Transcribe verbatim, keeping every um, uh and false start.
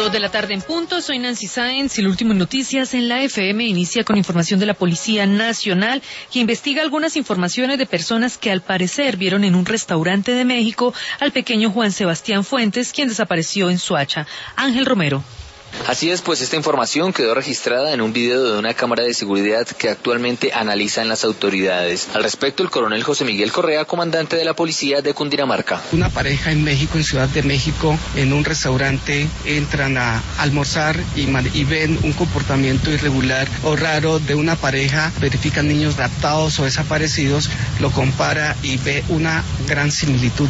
Dos de la tarde en punto, soy Nancy Sáenz y el último en noticias en la F M inicia con información de la Policía Nacional que investiga algunas informaciones de personas que al parecer vieron en un restaurante de México al pequeño Juan Sebastián Fuentes, quien desapareció en Soacha. Ángel Romero. Así es, pues esta información quedó registrada en un video de una cámara de seguridad que actualmente analizan las autoridades. Al respecto, el coronel José Miguel Correa, comandante de la policía de Cundinamarca. Una pareja en México, en Ciudad de México, en un restaurante, entran a almorzar y, y ven un comportamiento irregular o raro de una pareja, verifican niños raptados o desaparecidos, lo compara y ve una gran similitud.